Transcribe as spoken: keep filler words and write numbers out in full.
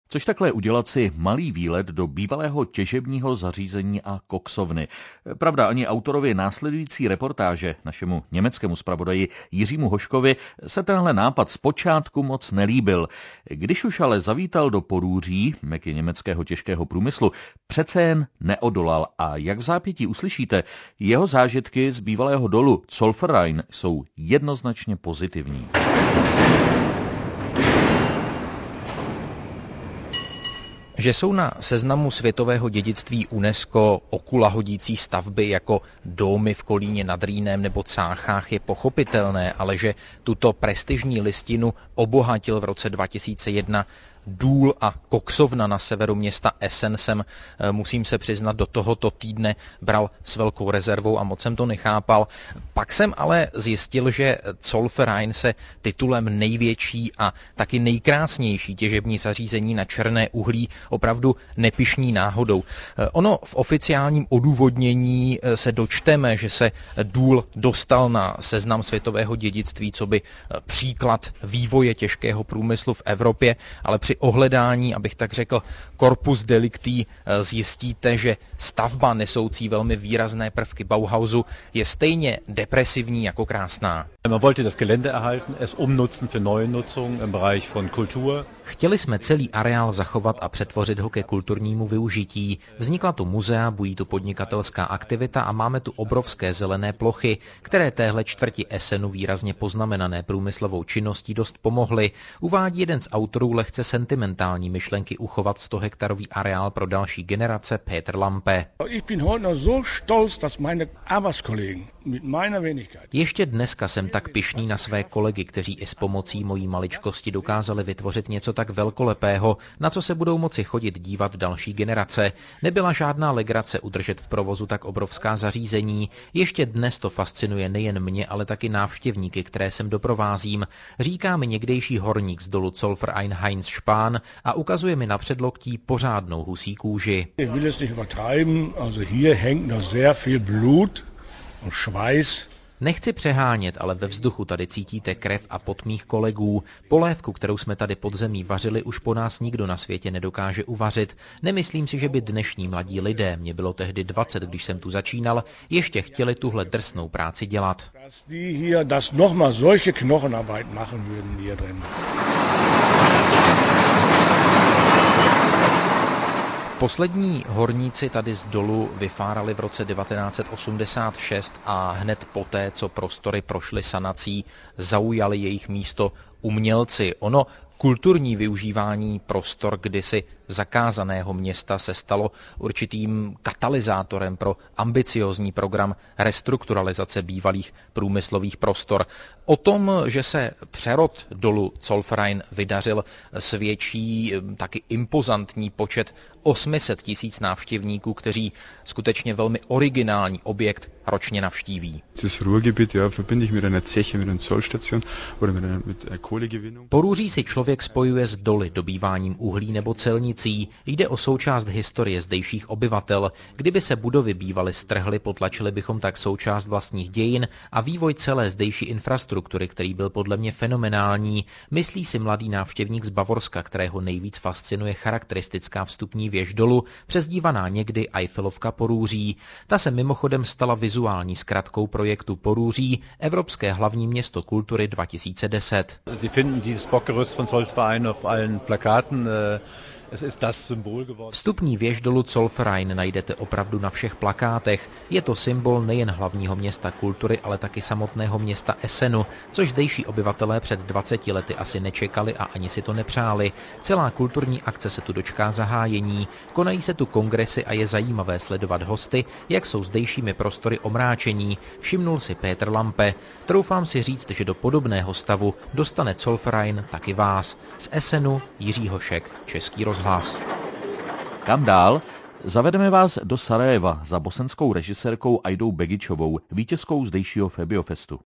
Což takhle udělat si malý výlet do bývalého těžebního zařízení a koksovny. Pravda, ani autorovi následující reportáže, našemu německému zpravodaji Jiřímu Hoškovi, se tenhle nápad zpočátku moc nelíbil. Když už ale zavítal do Porúří, meky německého těžkého průmyslu, přece jen neodolal a jak v zápětí uslyšíte, jeho zážitky z bývalého dolu Zollverein jsou jednoznačně pozitivní. Že jsou na seznamu světového dědictví UNESCO okulahodící stavby jako domy v Kolíně nad Rýnem nebo Cáchách je pochopitelné, ale že tuto prestižní listinu obohatil v roce dva tisíce jedna důl a koksovna na severu města Essen jsem, musím se přiznat, do tohoto týdne bral s velkou rezervou a moc jsem to nechápal. Pak jsem ale zjistil, že Zollverein se titulem největší a taky nejkrásnější těžební zařízení na černé uhlí opravdu nepyšní náhodou. Ono v oficiálním odůvodnění se dočteme, že se důl dostal na seznam světového dědictví coby příklad vývoje těžkého průmyslu v Evropě, ale při ohledání, abych tak řekl, corpus delicti, zjistíte, že stavba nesoucí velmi výrazné prvky Bauhausu je stejně depresivní jako krásná. Man wollte das Gelände erhalten, es umnutzen für neue Nutzung im Bereich von Kultur. Chtěli jsme celý areál zachovat a přetvořit ho ke kulturnímu využití. Vznikla tu muzea, bují tu podnikatelská aktivita a máme tu obrovské zelené plochy, které téhle čtvrti Essenu výrazně poznamenané průmyslovou činností dost pomohly. Uvádí jeden z autorů lehce sentimentální myšlenky uchovat stohektarový areál pro další generace Peter Lampe. Ještě dneska jsem tak pyšný na své kolegy, kteří i s pomocí mojí maličkosti dokázali vytvořit něco tak velkolepého, na co se budou moci chodit dívat další generace. Nebyla žádná legrace udržet v provozu tak obrovská zařízení. Ještě dnes to fascinuje nejen mě, ale taky návštěvníky, které sem doprovázím. Říká mi někdejší horník z dolu Zollverein Heinz Spahn a ukazuje mi na předloktí pořádnou husí kůži. Ich will es nicht übertreiben, also hier hängt noch sehr viel Blut und Schweiß. Nechci přehánět, ale ve vzduchu tady cítíte krev a pot mých kolegů. Polévku, kterou jsme tady pod zemí vařili, už po nás nikdo na světě nedokáže uvařit. Nemyslím si, že by dnešní mladí lidé, mě bylo tehdy dvacet, když jsem tu začínal, ještě chtěli tuhle drsnou práci dělat. Poslední horníci tady z dolu vyfárali v roce devatenáct set osmdesát šest a hned poté, co prostory prošly sanací, zaujali jejich místo umělci. Ono kulturní využívání prostor kdysi zakázaného města se stalo určitým katalyzátorem pro ambiciózní program restrukturalizace bývalých průmyslových prostor. O tom, že se přerod dolu Zollverein vydařil, svědčí taky impozantní počet osm set tisíc návštěvníků, kteří skutečně velmi originální objekt ročně navštíví. Porúří si člověk spojuje s doly, dobýváním uhlí nebo celnicí. Jde o součást historie zdejších obyvatel. Kdyby se budovy bývaly strhly, potlačili bychom tak součást vlastních dějin a vývoj celé zdejší infrastruktury, který byl podle mě fenomenální. Myslí si mladý návštěvník z Bavorska, kterého nejvíc fascinuje charakteristická vstupní věž dolu, přezdívaná někdy Eiffelovka Porúří. Ta se mimochodem stala vizuální zkratkou projektu Porúří, Evropské hlavní město kultury dva tisíce deset. Sie finden dieses Bockgerüst von Zollverein auf allen Plakaten. Vstupní věž dolu Zollverein najdete opravdu na všech plakátech. Je to symbol nejen hlavního města kultury, ale taky samotného města Essenu, což zdejší obyvatelé před dvaceti lety asi nečekali a ani si to nepřáli. Celá kulturní akce se tu dočká zahájení. Konají se tu kongresy a je zajímavé sledovat hosty, jak jsou zdejšími prostory omráčení. Všimnul si Peter Lampe. Troufám si říct, že do podobného stavu dostane Zollverein taky vás. Z Essenu Jiří Hošek, Český rozhlas. Hlas. Kam dál? Zavedeme vás do Sarajeva za bosenskou režisérkou Aidou Begičovou, vítězkou zdejšího Febiofestu.